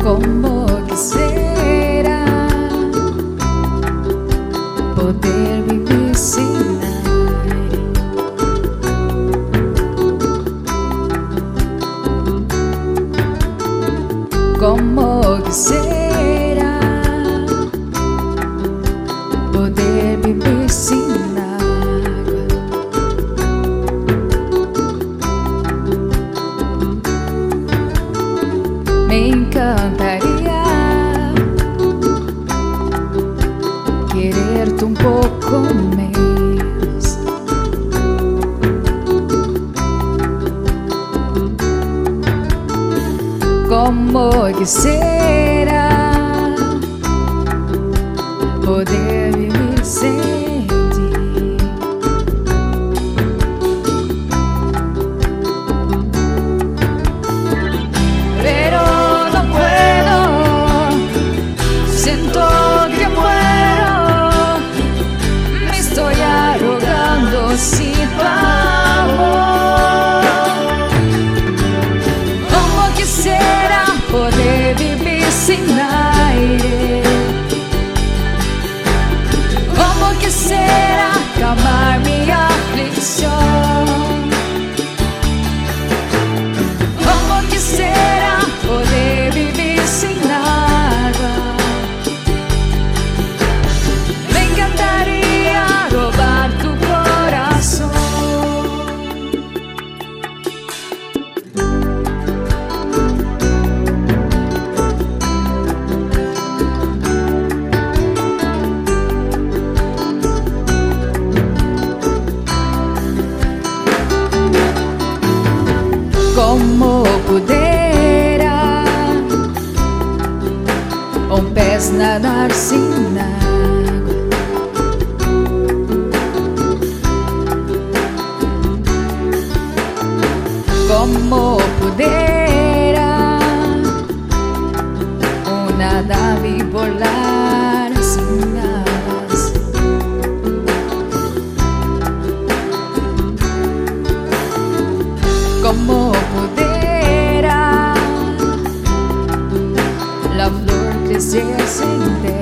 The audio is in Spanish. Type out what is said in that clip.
Como quisiera poder vivir sin aire, como quisiera poder vivir sin agua. Me encantaría quererte un poco más, como quisiera poder vivir sin ti. Pero no puedo, siento que muero, me estoy ahogando sin tu amor. Como quisiera poder vivir sin aire, como quisiera calmar mi aflicción, como quisiera poder vivir sin nada. Me encantaría robar tu corazón. Como pudiera un pez nadar sin agua, como pudiera una ave volar sin alas, como pudiera la flor crecer sin